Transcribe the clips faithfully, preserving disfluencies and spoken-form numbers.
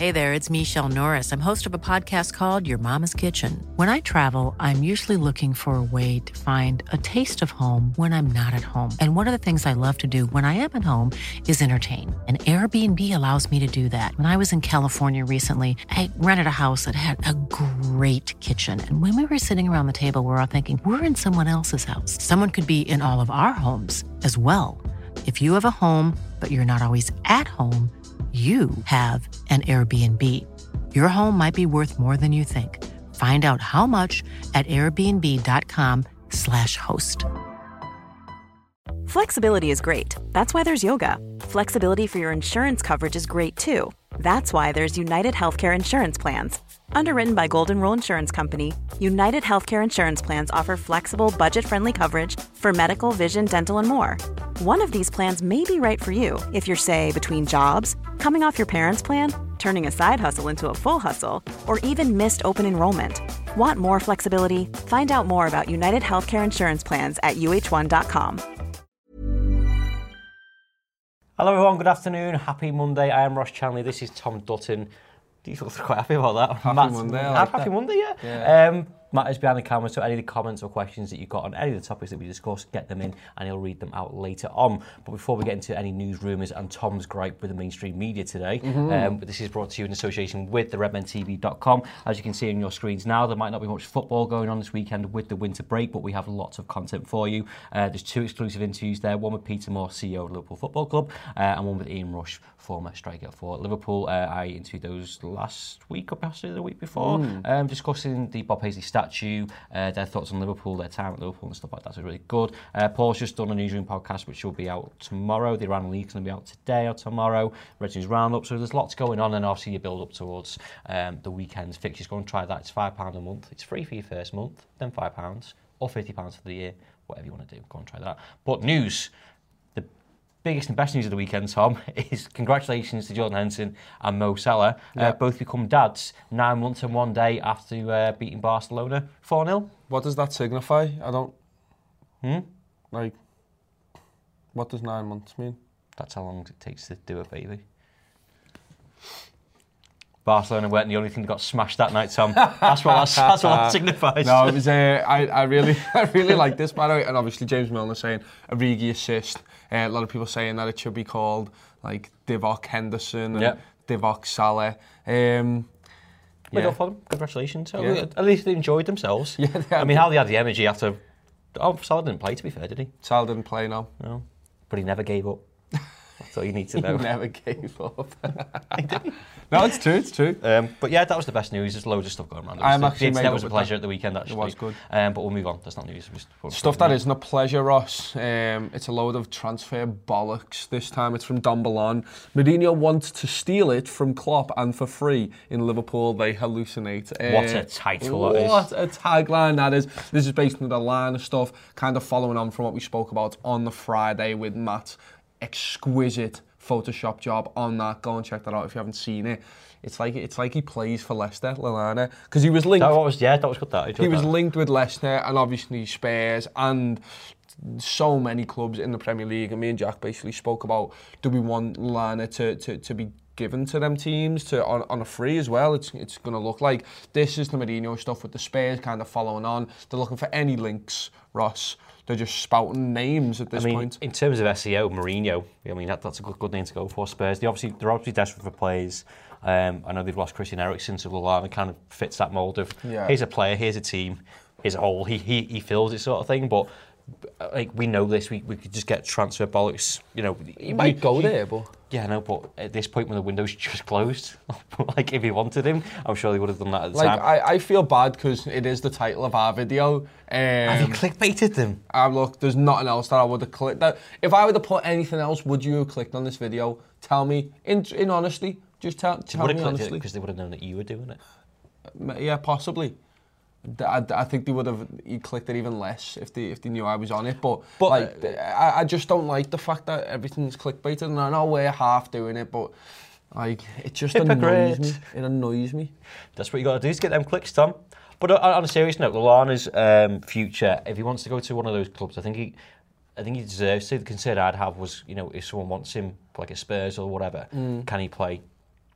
Hey there, it's Michelle Norris. I'm host of a podcast called Your Mama's Kitchen. When I travel, I'm usually looking for a way to find a taste of home when I'm not at home. And one of the things I love to do when I am at home is entertain. And Airbnb allows me to do that. When I was in California recently, I rented a house that had a great kitchen. And when we were sitting around the table, we were all thinking, we're in someone else's house. Someone could be in all of our homes as well. If you have a home, but you're not always at home, you have an Airbnb. Your home might be worth more than you think. Find out how much at airbnb.com slash host. Flexibility is great. That's why there's yoga. Flexibility for your insurance coverage is great too. That's why there's United Healthcare Insurance Plans. Underwritten by Golden Rule Insurance Company, United Healthcare Insurance Plans offer flexible, budget-friendly coverage for medical, vision, dental, and more. One of these plans may be right for you if you're, say, between jobs, coming off your parents' plan, turning a side hustle into a full hustle, or even missed open enrollment. Want more flexibility? Find out more about United Healthcare Insurance Plans at U H one dot com. Hello everyone, good afternoon, happy Monday. I am Ross Chanley, this is Tom Dutton. Do you feel quite happy about that? Happy Matt, Monday, I like Happy that. Monday, yeah. yeah. Um, Matt is behind the camera, so any of the comments or questions that you've got on any of the topics that we discussed, get them in and he'll read them out later on. But before we get into any news, rumours and Tom's gripe with the mainstream media today, mm-hmm. um, this is brought to you in association with the redmen T V dot com. As you can see on your screens now, there might not be much football going on this weekend with the winter break, but we have lots of content for you. Uh, there's two exclusive interviews there, one with Peter Moore, C E O of Liverpool Football Club, uh, and one with Ian Rush, former striker for Liverpool. Uh, I interviewed those last week or possibly the week before, mm. um, discussing the Bob Paisley statue, uh, their thoughts on Liverpool, their time at Liverpool and stuff like that. So really good. Uh, Paul's just done a newsroom podcast which will be out tomorrow. The Iran League's going to be out today or tomorrow. Red News Roundup. So there's lots going on, and obviously you build up towards um, the weekend's fixtures. Go and try that. It's five pounds a month. It's free for your first month, then five pounds or fifty pounds for the year. Whatever you want to do, go and try that. But news. Biggest and best news of the weekend, Tom, is congratulations to Jordan Henderson and Mo Salah. Uh, Yep. both become dads nine months and one day after uh, beating Barcelona four nil. What does that signify? I don't... Hmm? Like, what does nine months mean? That's how long it takes to do a baby. Barcelona weren't the only thing that got smashed that night, Tom. That's what that's, that's what that signifies. No, it was. Uh, I I really I really like this, by the way. And obviously James Milner saying Origi assist. Uh, a lot of people saying that it should be called like Divock Henderson and Yep. Divock Salah. Um, Well yeah. done for them. Congratulations. So, Yeah. At least they enjoed themselves. Yeah, they I mean, how they had the energy after. Oh, Salah didn't play, to be fair, did he? Salah didn't play now. No. But he never gave up. That's all you need to He know. never gave up. No, it's true, it's true. Um, but yeah, that was the best news. There's loads of stuff going around. I'm the, actually the made internet up was a with pleasure that. at the weekend, actually. It was good. Um, but we'll move on. That's not news. Just Stuff that isn't a pleasure, Ross. Um, it's a load of transfer bollocks. This time it's from Don Ballon. Mourinho wants to steal it from Klopp, and for free in Liverpool they hallucinate. What Uh, a title that is. What a tagline that is. This is based on the line of stuff, kind of following on from what we spoke about on the Friday with Matt's exquisite Photoshop job on that. Go and check that out if you haven't seen it. It's like it's like he plays for Leicester, Lallana, because he was linked. That was yeah, that was good. That He was that. linked with Leicester and obviously Spurs and so many clubs in the Premier League. And me and Jack basically spoke about, do we want Lallana to, to, to be given to them teams to on, on a free as well? It's it's going to look like this is the Mourinho stuff with the Spurs kind of following on. They're looking for any links, Ross. They're just spouting names at this I mean, point. in terms of S E O, Mourinho, I mean, that, that's a good, good name to go for. Spurs, they obviously, they're obviously desperate for players. Um, I know they've lost Christian Eriksen, so Lallana kind of fits that mould of, Yeah. here's a player, here's a team, here's a whole, he, he, he fills it sort of thing. But like we know this, we, we could just get transfer bollocks. You know, He might go there, but... Yeah, no, but at this point when the window's just closed, like if he wanted him, I'm sure they would have done that at the Like, time. I, I feel bad because it is the title of our video. Um, Have you clickbaited them? Uh, look, there's nothing else that I would have clicked. That, if I would have put anything else, would you have clicked on this video? Tell me, in in honesty, just tell, They tell would me have clicked it honestly. because they would have known that you were doing it. Yeah, possibly. I, I think they would have he clicked it even less if they if they knew I was on it. But, But, like, I, I just don't like the fact that everything's clickbaited, and I know we're half doing it, but like it just Hypocrite. annoys me. It annoys me. That's what you got to do is get them clicks, Tom. But on, on a serious note, Lallana's um, future, if he wants to go to one of those clubs, I think he, I think he deserves to. The concern I'd have was, you know, if someone wants him, like a Spurs or whatever, Mm. can he play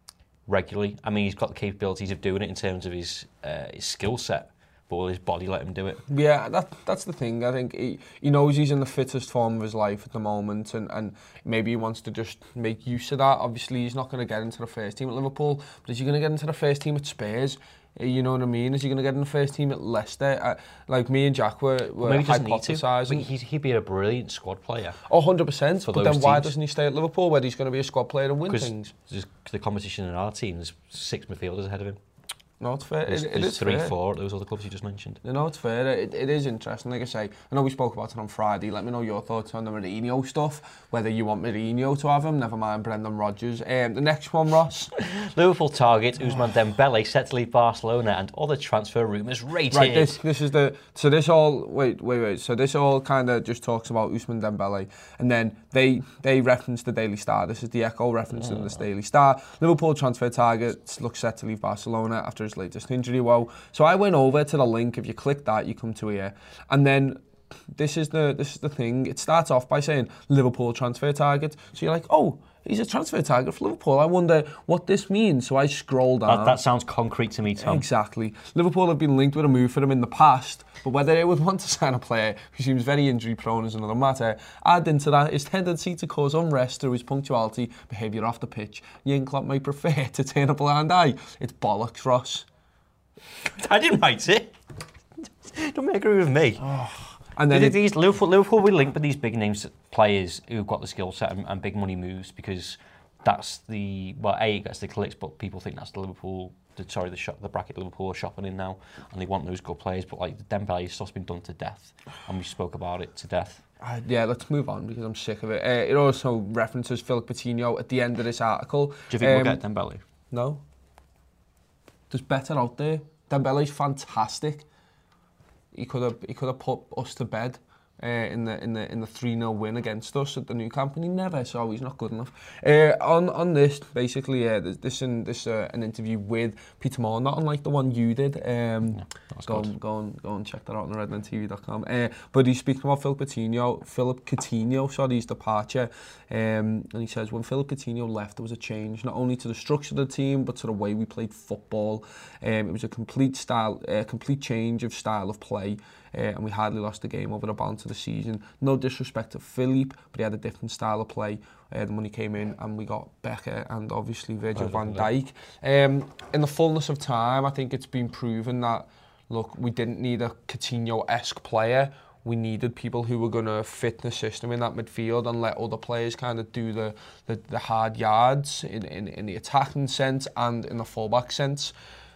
regularly. I mean, he's got the capabilities of doing it in terms of his, uh, his skill set, but will his body let him do it? Yeah, that that's the thing. I think he, he knows he's in the fittest form of his life at the moment, and, and maybe he wants to just make use of that. Obviously, he's not going to get into the first team at Liverpool, but is he going to get into the first team at Spurs? You know what I mean? Is he going to get in the first team at Leicester? Uh, like me and Jack were, were Maybe he doesn't need to. hypothesising. I mean, he'd, he'd be a brilliant squad player. Oh, one hundred percent. But then teams. why doesn't he stay at Liverpool where he's going to be a squad player and win Because things? the competition in our team, there's six midfielders ahead of him. No, it's fair. There's, it, it there's is three, fair. four at those other clubs you just mentioned. No, it's fair. It, it is interesting. Like I say, I know we spoke about it on Friday. Let me know your thoughts on the Mourinho stuff. Whether you want Mourinho to have him, never mind Brendan Rodgers. Um, the next one, Ross. Liverpool target Ousmane Dembele set to leave Barcelona and other transfer rumours rated. Right, this this is the so this all wait wait wait. So this all kind of just talks about Ousmane Dembele, and then they they reference the Daily Star. This is the Echo reference in the Daily Star. Liverpool transfer target looks set to leave Barcelona after his latest injury. Well, so I went over to the link. If you click that, you come to here, and then this is the this is the thing. It starts off by saying Liverpool transfer target. So you're like, oh, he's a transfer target for Liverpool. I wonder what this means. So I scroll down. That, that sounds concrete to me, Tom. Exactly. Liverpool have been linked with a move for him in the past, but whether they would want to sign a player who seems very injury prone is another matter. Add into that his tendency to cause unrest through his punctuality, behaviour off the pitch. Jurgen Klopp may prefer to turn a blind eye. It's bollocks, Ross. I didn't write it. Don't agree with me. Oh. And then these Liverpool, Liverpool we link with these big names players who've got the skill set and, and big money moves because that's the well, A, it gets the clicks, but people think that's the Liverpool. The, sorry, the shop, the bracket Liverpool are shopping in now, and they want those good players. But like the Dembele stuff's been done to death, and we spoke about it to death. Uh, yeah, let's move on because I'm sick of it. Uh, it also references Philip Coutinho at the end of this article. Do you think um, we'll get Dembele? No. There's better out there. Dembele's fantastic. He could have he could have put us to bed uh, in the in the in the three nil win against us at the Nou Camp, and he never. So he's not good enough. Uh, on on this, basically, uh, this in this uh, an interview with Peter Moore, not unlike the one you did. Um, yeah, go on, go on, go and check that out on redmen t v dot com. Uh, but he's speaking about Philip Coutinho, Philip Coutinho, sorry, his departure. Um, and he says, when Philip Coutinho left, there was a change, not only to the structure of the team, but to the way we played football. Um, it was a complete style, a uh, complete change of style of play. Uh, and we hardly lost the game over the balance of the season. No disrespect to Philippe, but he had a different style of play uh, than when he came in, and we got Becker and obviously Virgil van Dijk. Um, in the fullness of time, I think it's been proven that, look, we didn't need a Coutinho-esque player. We needed people who were going to fit the system in that midfield and let other players kind of do the, the, the hard yards in, in, in the attacking sense and in the fullback sense.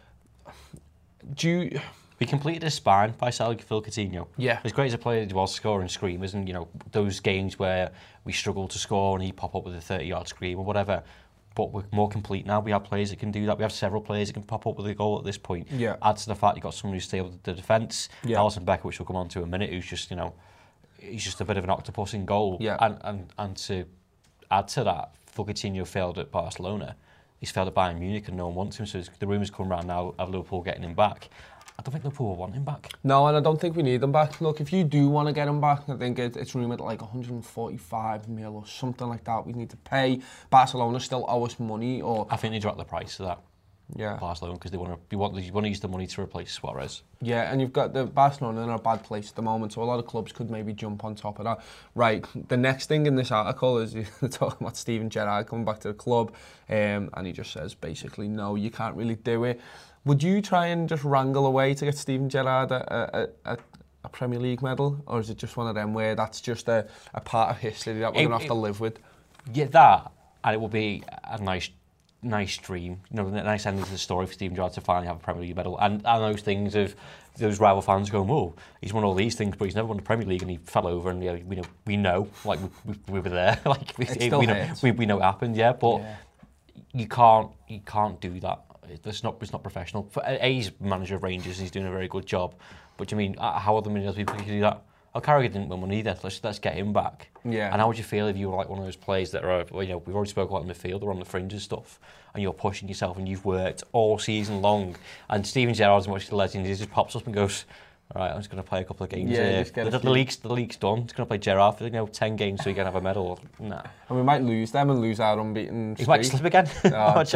Do you... We completed his spine by selling Phil Coutinho. Yeah. As great as a player he was scoring screamers and, you know, those games where we struggled to score and he'd pop up with a thirty-yard scream or whatever. But we're more complete now. We have players that can do that. We have several players that can pop up with a goal at this point. Yeah. Add to the fact you've got someone who's stable with the defence. Yeah. Alisson Becker, which we'll come on to in a minute, who's just, you know, he's just a bit of an octopus in goal. Yeah. And, and, and to add to that, Phil Coutinho failed at Barcelona. He's failed at Bayern Munich and no one wants him. So the rumours come around now of Liverpool getting him back. I don't think Liverpool will want him back. No, and I don't think we need him back. Look, if you do want to get him back, I think it, it's rumoured like one hundred forty-five mil or something like that we need to pay. Barcelona still owe us money, or... I think they dropped the price of that. Yeah. Barcelona, because they want to they want, they want to use the money to replace Suarez. Yeah, and you've got the Barcelona in a bad place at the moment, so a lot of clubs could maybe jump on top of that. Right, the next thing in this article is talking about Steven Gerrard coming back to the club, um, and he just says basically, no, you can't really do it. Would you try and just wrangle away to get Steven Gerrard a, a, a, a Premier League medal, or is it just one of them where that's just a, a part of history that we're going to have to live with? Yeah, that, and it will be a nice nice dream, you know, a nice ending to the story for Steven Gerrard to finally have a Premier League medal. And, and those things of those rival fans going, well, he's won all these things, but he's never won the Premier League, and he fell over, and you know, we know, we know, like we, we, we were there, like we, it still we know, hurts. we, we know it happened, yeah. But yeah. you can't, you can't do that. It's not, it's not professional. For A, he's manager of Rangers, he's doing a very good job. But do you mean, how are the many other people who can do that? Oh, Carragher didn't win one either. Let's let's get him back. Yeah. And how would you feel if you were like one of those players that are, you know, we've already spoken about in the field or on the fringe and stuff, and you're pushing yourself and you've worked all season long, and Steven Gerrard's much the legend, he just pops up and goes, all right, I'm just going to play a couple of games yeah, here. Just get the, the league's the league's done. He's going to play Gerrard for, you know, ten games so he can have a medal. Nah. And we might lose them and lose our unbeaten He streak. might slip again. Oh,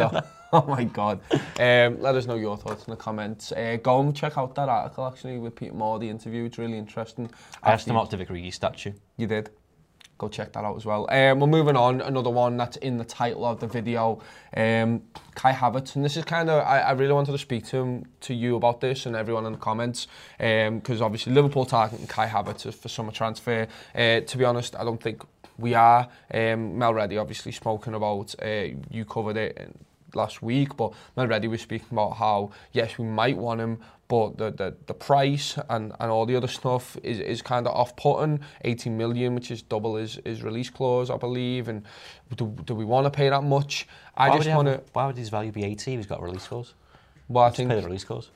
Oh my God. Um, let us know your thoughts in the comments. Uh, go and check out that article actually with Peter Moore, the interview. It's really interesting. I asked him about the Vic Origi statue. You did? Go check that out as well. Um, we're moving on. Another one that's in the title of the video. Um, Kai Havertz. And this is kind of, I, I really wanted to speak to him, to you about this and everyone in the comments. Because um, obviously Liverpool targeting Kai Havertz for summer transfer. Uh, to be honest, I don't think we are. Um, Mel Reddy obviously spoken about, uh, you covered it last week, but Mel Reddy was speaking about how, yes, we might want him, but the the, the price and, and all the other stuff is, is kind of off-putting. eighteen million, which is double his, his release clause, I believe. And do, do we want to pay that much? I why just want to... Why would his value be eighty if he's got a release clause? Well, I Just think... pay the release clause.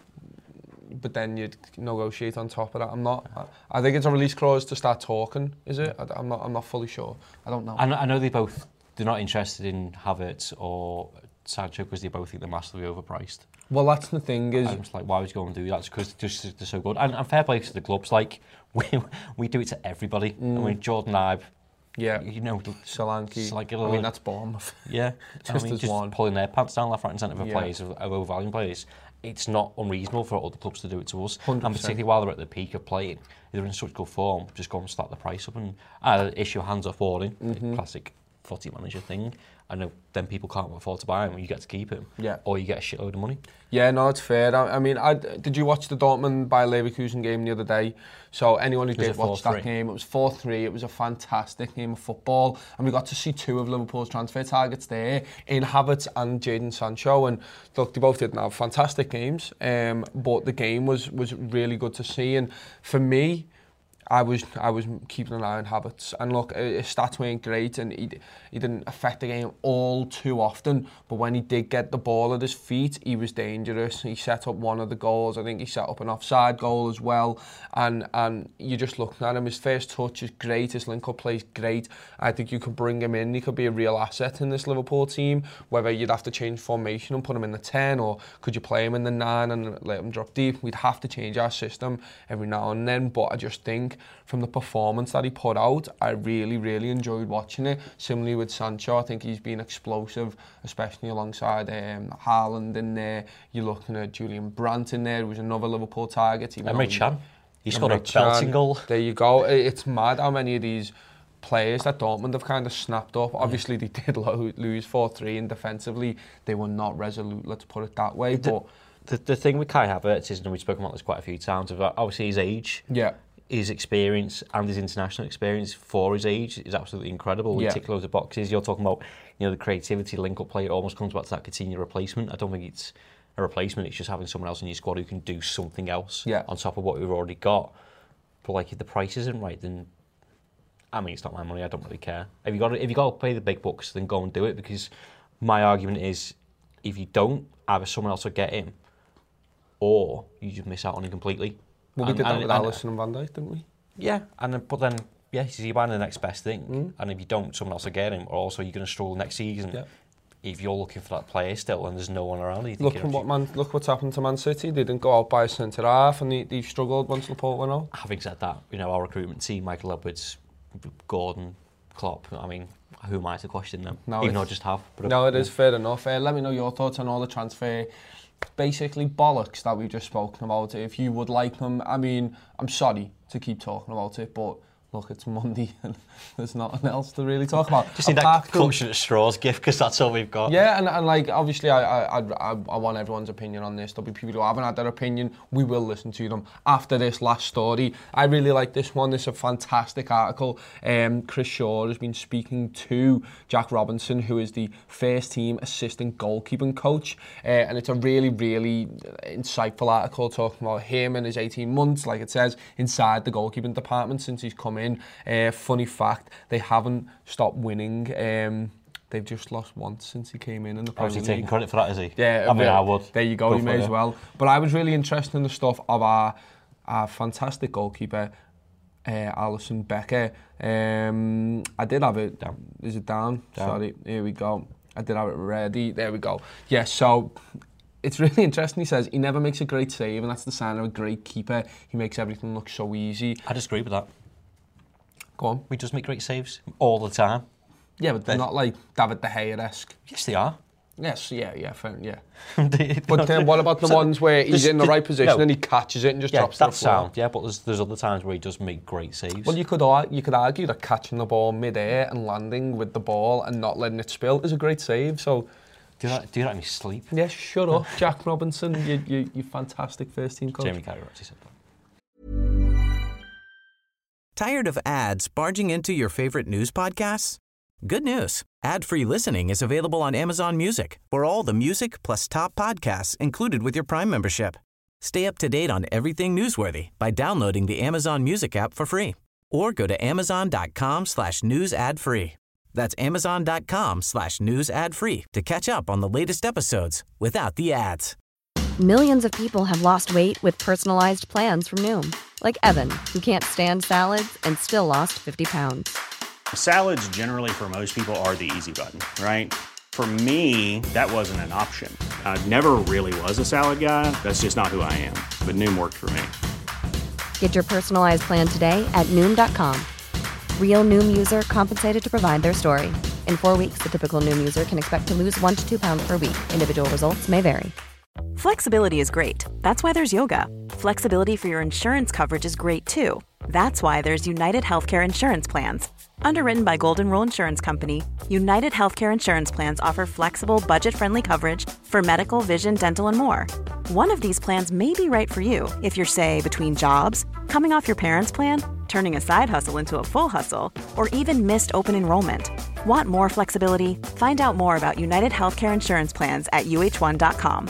But then you'd negotiate on top of that. I'm not... I, I think it's a release clause to start talking, is it? I, I'm not I'm not fully sure. I don't know. I know, I know they both... They're not interested in Havertz or Sancho because they both think they're massively overpriced. Well, that's the thing is... I'm just like, why would you go and do that? It's because they're, just, they're so good. And, and fair play to the clubs. Like, we we do it to everybody. Mm. I mean, Jordan Ibe, yeah, you know, Solanke. Like, I mean, that's Bournemouth. Yeah. just I mean, as just one. pulling their pants down left, right and centre for yeah. players, of, of overvaluing players. It's not unreasonable for other clubs to do it to us. one hundred percent. And particularly while they're at the peak of playing, they're in such good form, just go and start the price up and uh, issue hands off warning. Mm-hmm. Classic footy manager thing. I know then people can't afford to buy him, you get to keep him, yeah. or you get a shitload of money. Yeah, no, it's fair. I, I mean, I, did you watch the Dortmund Bayer Leverkusen game the other day? So anyone who did watch that game, it was four three. It was a fantastic game of football, and we got to see two of Liverpool's transfer targets there in Havertz and Jadon Sancho. And look, they both didn't have fantastic games, um, but the game was was really good to see. And for me, I was I was keeping an eye on Havertz, and look, his stats weren't great, and he he didn't affect the game all too often. But when he did get the ball at his feet, he was dangerous. He set up one of the goals. I think he set up an offside goal as well. And and you're just looking at him. His first touch is great. His link-up play is great. I think you could bring him in. He could be a real asset in this Liverpool team. Whether you'd have to change formation and put him in the ten, or could you play him in the nine and let him drop deep? We'd have to change our system every now and then. But I just think, from the performance that he put out, I really, really enjoyed watching it. Similarly with Sancho, I think he's been explosive, especially alongside um, Haaland in there. You're looking at Julian Brandt in there, who was another Liverpool target. Emre Can. He scored a belting goal. There you go. It's mad how many of these players that Dortmund have kind of snapped up. Obviously, they did lose four three, and defensively, they were not resolute, let's put it that way. The, but the, the thing with Kai Havertz is, and we've spoken about this quite a few times, about obviously his age. Yeah. His experience and his international experience for his age is absolutely incredible. He yeah. ticks loads of boxes. You're talking about, you know, the creativity, link-up play. It almost comes back to that Coutinho replacement. I don't think it's a replacement. It's just having someone else in your squad who can do something else yeah. on top of what we've already got. But like, if the price isn't right, then I mean, it's not my money. I don't really care. If you got to, if you got to pay the big bucks, then go and do it. Because my argument is, if you don't, either someone else will get him, or you just miss out on him completely. Well, we and, did that and, with and, Alisson and Van Dijk, didn't we? Yeah, and but then, yeah, so you're buying the next best thing, mm. and if you don't, someone else will get him, or also you're going to struggle next season. Yeah. If you're looking for that player still, and there's no one around, you look what man, look what's happened to Man City. They didn't go out by a centre half, and they, they've struggled once Laporte went out. Having said that, you know, our recruitment team, Michael Edwards, Gordon, Klopp. I mean, who am I to question them? No, even though I just have. But no, it is fair enough. Uh, let me know your thoughts on all the transfer. Basically bollocks that we've just spoken about. If you would like them, I mean, I'm sorry to keep talking about it, but look, it's Monday and there's nothing else to really talk about. Just need that clutching at straws gift, because that's all we've got. Yeah, and, and like, obviously, I, I, I, I want everyone's opinion on this. There'll be people who haven't had their opinion. We will listen to them after this last story. I really like this one. This is a fantastic article. Um, Chris Shaw has been speaking to Jack Robinson, who is the first team assistant goalkeeping coach. Uh, and it's a really, really insightful article talking about him and his eighteen months, like it says, inside the goalkeeping department since he's come in. In. Uh, funny fact, they haven't stopped winning. Um, they've just lost once since he came in in the Premier League. Is he taking credit for that, is he? Yeah, I mean, I would. There you go, go you may it. as well. But I was really interested in the stuff of our, our fantastic goalkeeper, uh, Alisson Becker. Um, I did have it. Down. Is it down? down? Sorry, here we go. I did have it ready. There we go. Yeah, so it's really interesting. He says he never makes a great save, and that's the sign of a great keeper. He makes everything look so easy. I disagree with that. Go on. We just make great saves all the time. Yeah, but they're, they're not like David De Gea-esque. Yes, they are. Yes, yeah, yeah, fair, yeah. But then what about the so ones where he's in the right position no, and he catches it and just yeah, drops it to the floor? Sound, yeah, but there's, there's other times where he does make great saves. Well, you could you could argue that catching the ball mid-air and landing with the ball and not letting it spill is a great save, so... Do that, do that in your sleep. Yeah, shut up, Jack Robinson, you, you, you fantastic first-team coach. Jamie Carragher actually said that. Tired of ads barging into your favorite news podcasts? Good news. Ad-free listening is available on Amazon Music for all the music plus top podcasts included with your Prime membership. Stay up to date on everything newsworthy by downloading the Amazon Music app for free or go to amazon.com slash news ad free. That's amazon.com slash news ad free to catch up on the latest episodes without the ads. Millions of people have lost weight with personalized plans from Noom. Like Evan, who can't stand salads and still lost fifty pounds. Salads generally for most people are the easy button, right? For me, that wasn't an option. I never really was a salad guy. That's just not who I am. But Noom worked for me. Get your personalized plan today at Noom dot com. Real Noom user compensated to provide their story. In four weeks, the typical Noom user can expect to lose one to two pounds per week. Individual results may vary. Flexibility is great. That's why there's yoga. Flexibility for your insurance coverage is great too. That's why there's United Healthcare Insurance Plans. Underwritten by Golden Rule Insurance Company, United Healthcare Insurance Plans offer flexible, budget-friendly coverage for medical, vision, dental, and more. One of these plans may be right for you if you're, say, between jobs, coming off your parents' plan, turning a side hustle into a full hustle, or even missed open enrollment. Want more flexibility? Find out more about United Healthcare Insurance Plans at U H one dot com.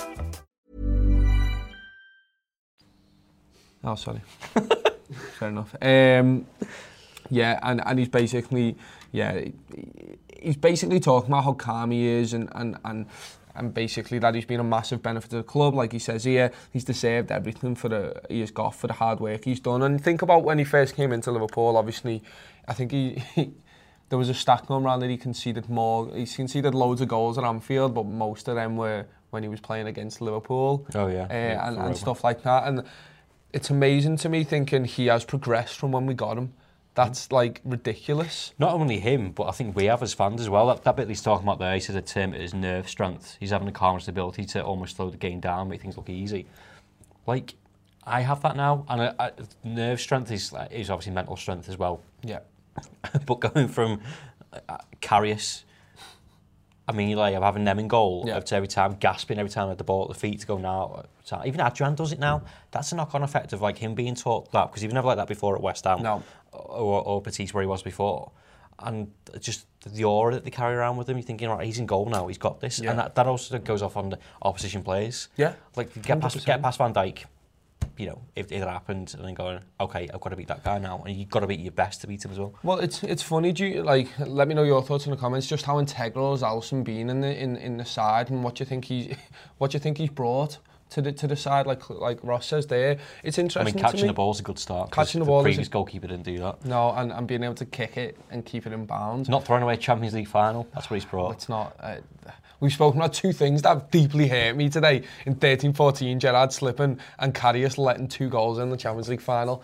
Oh, sorry. Fair enough. Um, yeah, and, and he's basically, yeah, he's basically talking about how calm he is and, and, and, and basically that he's been a massive benefit to the club. Like he says here, he's deserved everything for the he has got for the hard work he's done. And think about when he first came into Liverpool, obviously, I think he, he there was a stat going around that he conceded more, he's conceded loads of goals at Anfield, but most of them were when he was playing against Liverpool. Oh yeah. Uh, yeah and, and stuff like that. And it's amazing to me thinking he has progressed from when we got him. That's mm. like ridiculous. Not only him, but I think we have as fans as well. That, that bit he's talking about there, he said the term is nerve strength. He's having the calmness ability to almost slow the game down, make things look easy. Like, I have that now, and I, I, nerve strength is is obviously mental strength as well. Yeah. But going from uh, Karius, I mean, like, I'm having them in goal yeah. every time, gasping every time I had the ball at the feet to go now. Even Adrian does it now. That's a knock-on effect of like him being taught that, because he was never like that before at West Ham no. or, or Batiste where he was before. And just the aura that they carry around with him, you're thinking, right, he's in goal now, he's got this. Yeah. And that, that also goes off on the opposition players. Yeah. Like, get past, get past Van Dijk, you know, if it happened, and then going, okay, I've got to beat that guy now, and you've got to beat your best to beat him as well. Well, it's it's funny, do you, like, let me know your thoughts in the comments, just how integral has Alisson been in the in, in the side, and what you think he what you think he's brought to the to the side, like like Ross says there. It's interesting. I mean, catching to me. the ball's a good start. Catching the the ball, previous is a, goalkeeper didn't do that. No, and, and being able to kick it and keep it in bounds. Not throwing away a Champions League final. That's what he's brought. It's not. Uh, We've spoken about two things that have deeply hurt me today. In thirteen fourteen, Gerrard slipping and Karius letting two goals in the Champions League final.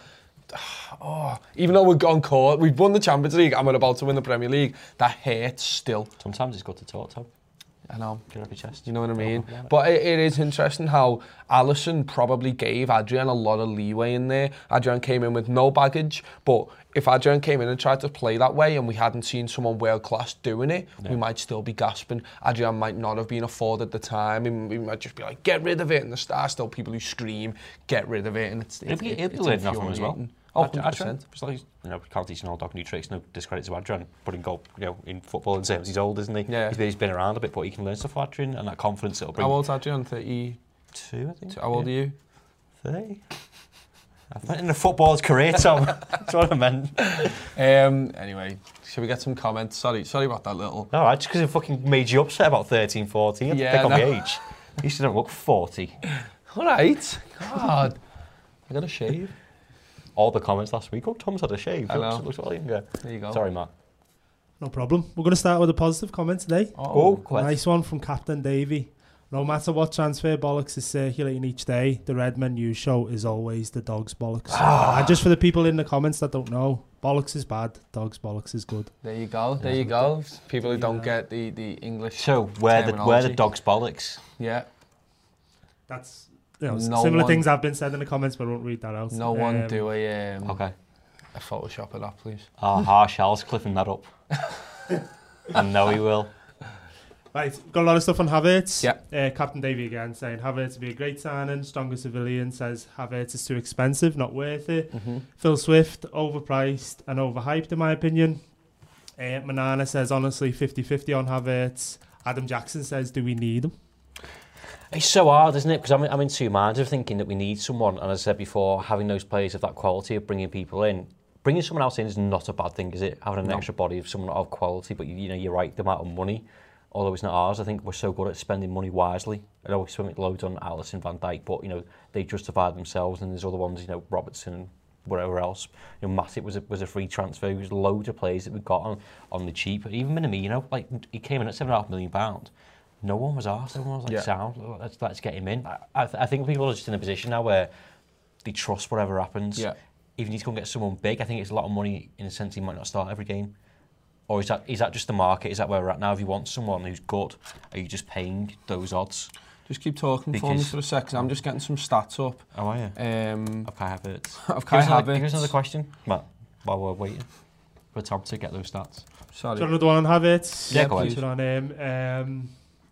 Oh, even though we've gone court, we've won the Champions League and we're about to win the Premier League, that hurts still. Sometimes it's good to talk, Tom. I know. Get off your chest. You know what I mean? But it, it is interesting how Alisson probably gave Adrian a lot of leeway in there. Adrian came in with no baggage, but if Adrian came in and tried to play that way and we hadn't seen someone world-class doing it, yeah. we might still be gasping. Adrian might not have been afforded the time. We might just be like, get rid of it. And there are still people who scream, get rid of it. And it's, it'll be, it, it'll be learning off him as well. Oh, one hundred percent. It's like, you know, can't teach an old dog new tricks, no discredit to Adrian, but in goal, you know, in football and terms, he's old, isn't he? Yeah. He's, he's been around a bit, but he can learn stuff from Adrian, and that confidence it'll bring. How old's Adrian? thirty-two, I think. How old yeah. are you? thirty. I've been in a footballer's career, Tom. That's what I meant. Um, anyway, shall we get some comments? Sorry, sorry about that little. All right, just because it fucking made you upset about thirteen, fourteen. You have yeah, to pick no. on my age. You still don't look forty. All right. God, I got a shave. All the comments last week, oh, Tom's had a shave. I know. Looks, looks all younger. There you go. Sorry, Matt. No problem. We're going to start with a positive comment today. Oh, oh nice one from Captain Davey. No matter what transfer bollocks is circulating each day, the Redmen News Show is always the Dogs bollocks. Ah. And just for the people in the comments that don't know, bollocks is bad, Dogs bollocks is good. There you go, there yeah. you go. People who don't yeah. get the, the English So, where the, where the Dogs bollocks? Yeah. That's, you know, no similar one, things have been said in the comments, but I won't read that out. No um, one do a, um, okay. a Photoshop of that, please. Ah, oh, harsh, Al's clipping that up. I know he will. Right, got a lot of stuff on Havertz. Yeah. Uh, Captain Davey again saying Havertz would be a great signing. Stronger Civilian says Havertz is too expensive, not worth it. Mm-hmm. Phil Swift, overpriced and overhyped in my opinion. Uh, Manana says honestly fifty-fifty on Havertz. Adam Jackson says do we need him? It's so hard, isn't it? Because I'm, I'm in two minds of thinking that we need someone, and as I said before, having those players of that quality of bringing people in. Bringing someone else in is not a bad thing, is it? Having an no. extra body of someone of quality, but you, you know, you're right, the amount of money. Although it's not ours, I think we're so good at spending money wisely. I know we spent loads on Alisson, Van Dijk, but you know they justify themselves, and there's other ones, you know, Robertson and whatever else. You know, Matip was a was a free transfer. There's loads of players that we got on on the cheap. Even Minamino, like he came in at seven and a half million pound. No one was asked. Everyone was like, yeah. "Sound, let's let's get him in." I, I, th- I think people are just in a position now where they trust whatever happens. Yeah. Even if you go and get someone big, I think it's a lot of money in a sense he might not start every game. Or is that is that just the market? Is that where we're at now? If you want someone who's good, are you just paying those odds? Just keep talking because for me for a sec, because I'm just getting some stats up. Oh, are you? Um, of Kai Havertz. Of Kai Havertz. Give us another question, Matt, while we're waiting for Tom to get those stats. Sorry. Do you want another one on Havertz? Yeah, go ahead. On him. Um,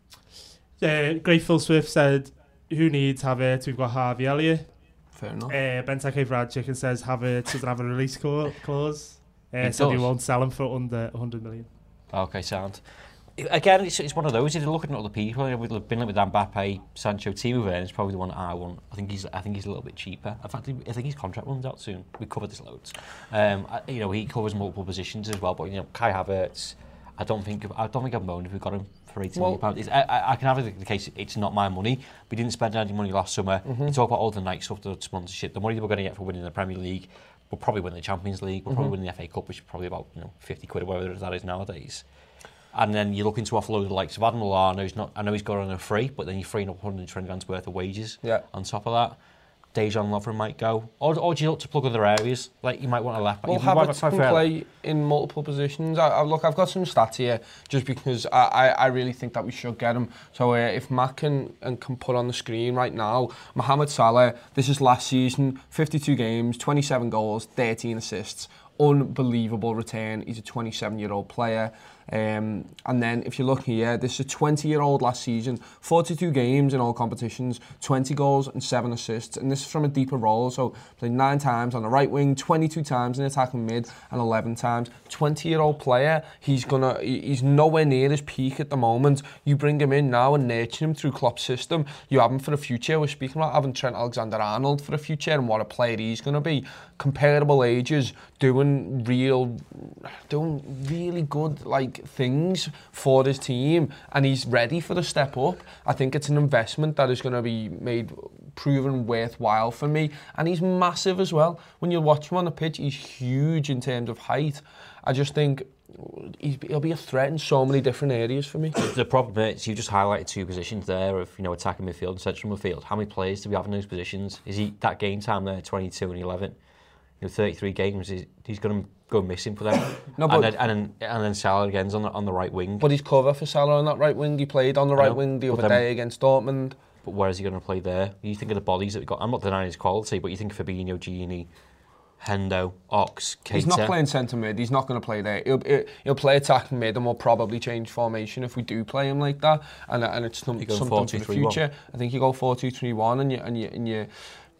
yeah, Great Phil Swift said, who needs Havertz? We've got Harvey Elliott. Fair enough. Uh, Benteke Fried Chicken says Havertz doesn't have a release clause. Uh, so he won't sell him for under one hundred million. Okay, sound. Again, it's, it's one of those. If you're looking at other people, you know, we've been with Mbappe, Sancho, Timo Werner is probably the one that I want. I think he's, I think he's a little bit cheaper. In fact, I think his contract runs out soon. We covered this loads. Um, I, you know, he covers multiple positions as well. But you know, Kai Havertz, I don't think, I don't think I've moaned if we got him for eighty well, million pounds. I, I, I can have it the case. It's not my money. We didn't spend any money last summer. Mm-hmm. We talk about all the night stuff, the sponsorship, the money that we're going to get for winning the Premier League. We'll probably win the Champions League. We'll mm-hmm. probably win the F A Cup, which is probably about you know fifty quid or whatever that is nowadays. And then you're looking to offload the likes of Adam Lallana, who's not. I know he's got on a free, but then you're freeing up one hundred twenty grand's worth of wages. Yeah. On top of that, Dejan Lovren might go, or, or do you look to plug other areas? Like you might want a left back. Well, Havertz can play in multiple positions. I, I, look, I've got some stats here, just because I, I, I really think that we should get him. So uh, if Matt can and can put on the screen right now, Mohamed Salah. This is last season, fifty-two games, twenty-seven goals, thirteen assists. Unbelievable return. He's a twenty-seven-year-old player. Um, and then if you look here, this is a twenty-year-old last season, forty-two games in all competitions, twenty goals and seven assists. And this is from a deeper role, so played nine times on the right wing, twenty-two times in attacking mid, and eleven times. twenty-year-old player, he's gonna, he's nowhere near his peak at the moment. You bring him in now and nurture him through Klopp's system. You have him for the future. We're speaking about having Trent Alexander-Arnold for the future and what a player he's gonna be. Comparable ages, doing real, doing really good like things for his team, and he's ready for the step up. I think it's an investment that is going to be made proven worthwhile for me, and he's massive as well. When you watch him on the pitch, he's huge in terms of height. I just think he's, he'll be a threat in so many different areas for me. The problem is you just highlighted two positions there of you know attacking midfield and central midfield. How many players do we have in those positions? Is he that game time there twenty-two and eleven? You know, thirty-three games. He's, he's going to go missing for them. no, but and then and then, and then Salah again's on the on the right wing. But he's cover for Salah on that right wing. He played on the right wing the other then, day against Dortmund. But where is he going to play there? You think of the bodies that we got. I'm not denying his quality, but you think of Fabinho, Gini, Hendo, Ox, Keita. He's not playing centre mid. He's not going to play there. He'll, he'll play attacking mid, and we'll probably change formation if we do play him like that. And and it's some, something for the future. I think you go four two three one, and you and you and you.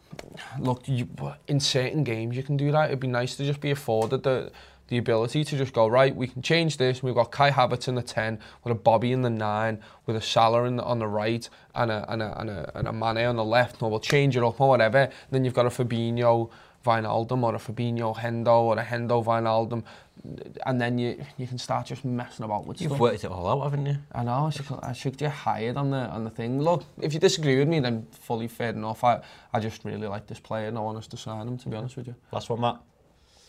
Look, you, in certain games you can do that. It'd be nice to just be afforded the the ability to just go, right, we can change this. We've got Kai Havertz in the ten, with a Bobby in the nine, with a Salah in the, on the right, and a, and, a, and, a, and a Mane on the left. No, we'll change it up or whatever. And then you've got a Fabinho Wijnaldum, or a Fabinho Hendo, or a Hendo Wijnaldum. And then you you can start just messing about with You've stuff. You've worked it all out, haven't you? I know, I should, I should get hired on the on the thing. Look, if you disagree with me, then fully fair enough. I, I just really like this player and I want us to sign him, to be honest with you. Last one, Matt.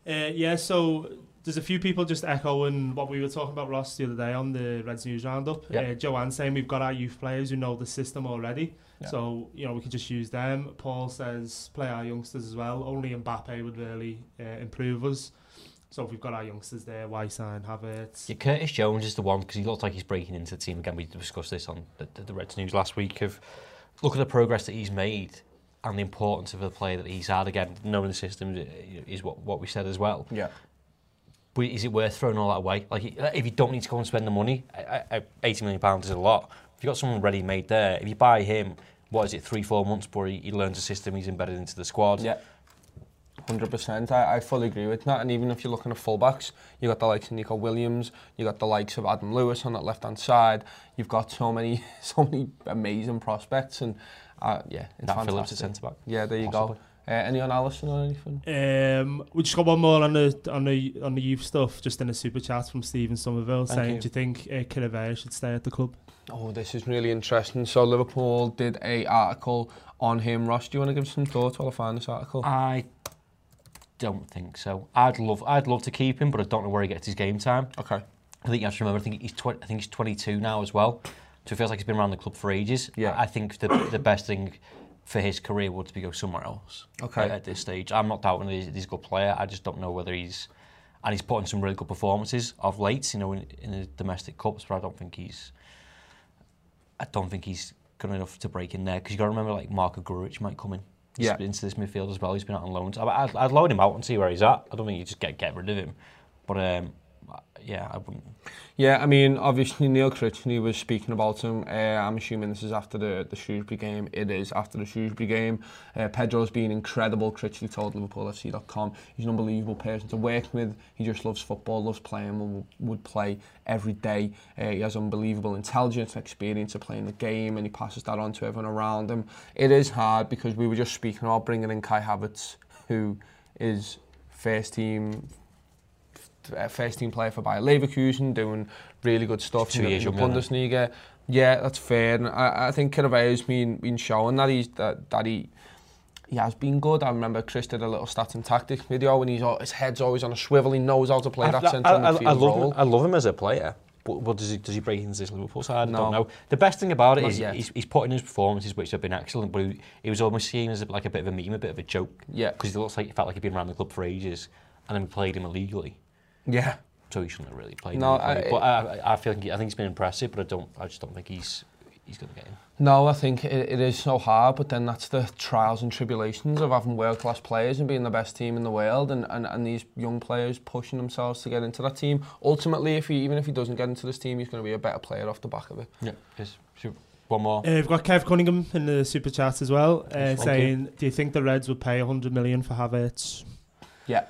Uh, yeah, so there's a few people just echoing what we were talking about, Ross, the other day on the Reds News Roundup. Yep. Uh, Joanne saying we've got our youth players who know the system already. Yep. So, you know, we could just use them. Paul says play our youngsters as well. Only Mbappe would really uh, improve us. So if we've got our youngsters there, why sign Havertz? Yeah, Curtis Jones is the one, because he looks like he's breaking into the team. Again, we discussed this on the, the, the Reds News last week. Of look at the progress that he's made and the importance of the player that he's had. Again, knowing the system is what, what we said as well. Yeah. But is it worth throwing all that away? Like, if you don't need to go and spend the money, eighty million pounds is a lot. If you've got someone ready-made there, if you buy him, what is it, three, four months before he, he learns the system, he's embedded into the squad. Yeah. one hundred percent. I, I fully agree with that. And even if you're looking at fullbacks, you've got the likes of Nico Williams, you've got the likes of Adam Lewis on that left-hand side. You've got so many so many amazing prospects. And uh, yeah, it's Nat fantastic. Phillips at centre-back. Yeah, there you Possibly. go. Uh, any on Alisson or anything? Um, we just got one more on the on the on the youth stuff, just in a super chat from Stephen Somerville Thank saying, you. "Do you think uh, Kiravera should stay at the club?" Oh, this is really interesting. So Liverpool did a article on him. Ross, do you want to give some thoughts while I find this article? I don't think so. I'd love, I'd love to keep him, but I don't know where he gets his game time. Okay. I think you have to remember. I think he's, tw- I think he's twenty-two now as well, so it feels like he's been around the club for ages. Yeah. I, I think the the best thing for his career would be go somewhere else. Okay. At, at this stage, I'm not doubting that he's, he's a good player. I just don't know whether he's, and he's put in some really good performances of late. You know, in, in the domestic cups, but I don't think he's. I don't think he's good enough to break in there, because you got to remember, like, Marko Grujic might come in. Yeah. Into this midfield as well. He's been out on loans. I, I'd, I'd loan him out and see where he's at. I don't think you just get get rid of him, but um, yeah, I wouldn't. Yeah, I mean, obviously Neil Critchley was speaking about him. Uh, I'm assuming this is after the, the Shrewsbury game. It is after the Shrewsbury game. Uh, Pedro's been incredible, Critchley told Liverpool F C dot com. He's an unbelievable person to work with. He just loves football, loves playing, would, would play every day. Uh, he has unbelievable intelligence and experience of playing the game, and he passes that on to everyone around him. It is hard, because we were just speaking about bringing in Kai Havertz, who is first team... first team player for Bayer Leverkusen, doing really good stuff Two in the, years in the younger, Bundesliga. Yeah, that's fair. And I, I think Kiravera's been been showing that he's that, that he he has been good. I remember Chris did a little stats and tactics video, and he's his head's always on a swivel. He knows how to play that central midfield I love role. him. I love him as a player. But, but does he does he break into this Liverpool side? No. I don't know. The best thing about it Not is yet. he's, he's put in his performances, which have been excellent. But he, he was almost seen as a, like a bit of a meme, a bit of a joke. Yeah. Because he looks like he felt like he'd been around the club for ages, and then we played him illegally. Yeah. So he shouldn't have really played. No, him. I- but I, I feel like he, I think he's been impressive, but I don't. I just don't think he's he's going to get in. No, I think it, it is so hard, but then that's the trials and tribulations of having world-class players and being the best team in the world, and, and, and these young players pushing themselves to get into that team. Ultimately, if he, even if he doesn't get into this team, he's going to be a better player off the back of it. Yeah. Yes. Sure. One more. Uh, we've got Kev Cunningham in the super chat as well, uh, Thank saying, "Do you think the Reds would pay one hundred million for Havertz?" Yeah.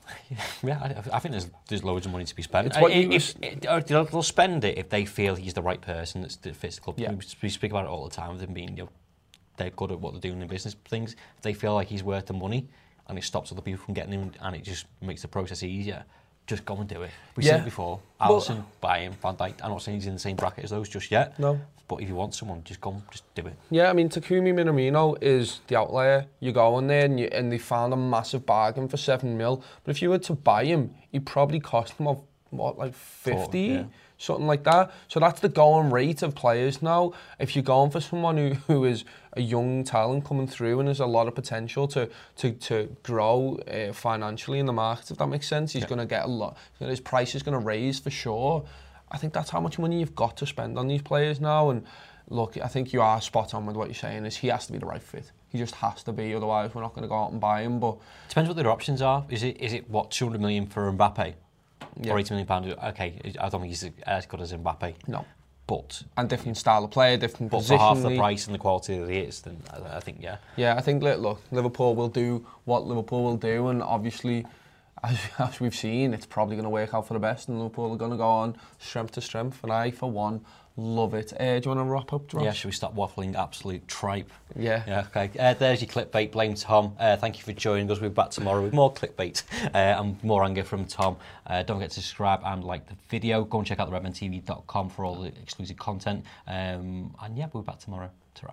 Yeah, I, I think there's there's loads of money to be spent. It's what Uh, you if, if, uh, they'll, they'll spend it if they feel he's the right person that's, that fits the club. Yeah. We, we speak about it all the time with them being, you know, they're good at what they're doing in business things. If they feel like he's worth the money and it stops other people from getting him and it just makes the process easier, just go and do it. We've Yeah. seen it before. Well- Alisson, Bayern, Van Dijk. I'm not saying he's in the same bracket as those just yet. No. But if you want someone, just go and just do it. Yeah, I mean, Takumi Minamino is the outlier. You go in there and, you, and they found a massive bargain for seven mil. But if you were to buy him, he'd probably cost them, what, like fifty? Yeah. Something like that. So that's the going rate of players now. If you're going for someone who, who is a young talent coming through and there's a lot of potential to to, to grow uh, financially in the market, if that makes sense, he's Yeah. going to get a lot. His price is going to raise for sure. I think that's how much money you've got to spend on these players now. And look, I think you are spot on with what you're saying. Is he has to be the right fit. He just has to be. Otherwise, we're not going to go out and buy him. But Depends what their options are. Is it is it what two hundred million for Mbappe? Yeah. Or eighty million pounds? Okay, I don't think he's as good as Mbappe. no. But And different style of player, different but for position. half the he- price and the quality that he is, then I, I think yeah. Yeah, I think look, look, Liverpool will do what Liverpool will do, and obviously, as, as we've seen, it's probably going to work out for the best, and Liverpool are going to go on strength to strength. And I, for one, love it. Uh, do you want to wrap up, Josh? Yeah, should we stop waffling absolute tripe? Yeah. Yeah, okay. Uh, there's your clickbait. Blame Tom. Uh, thank you for joining us. We'll be back tomorrow with more clickbait uh, and more anger from Tom. Uh, don't forget to subscribe and like the video. Go and check out the redmen t v dot com for all the exclusive content. Um, and yeah, we'll be back tomorrow. Ta-ra.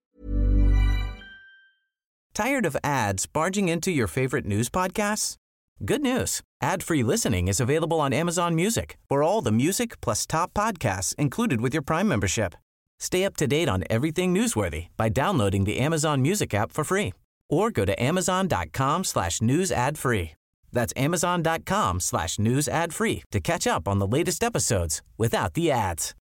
Tired of ads barging into your favorite news podcasts? Good news. Ad-free listening is available on Amazon Music for all the music plus top podcasts included with your Prime membership. Stay up to date on everything newsworthy by downloading the Amazon Music app for free or go to amazon.com slash news ad free. That's amazon.com slash news ad free to catch up on the latest episodes without the ads.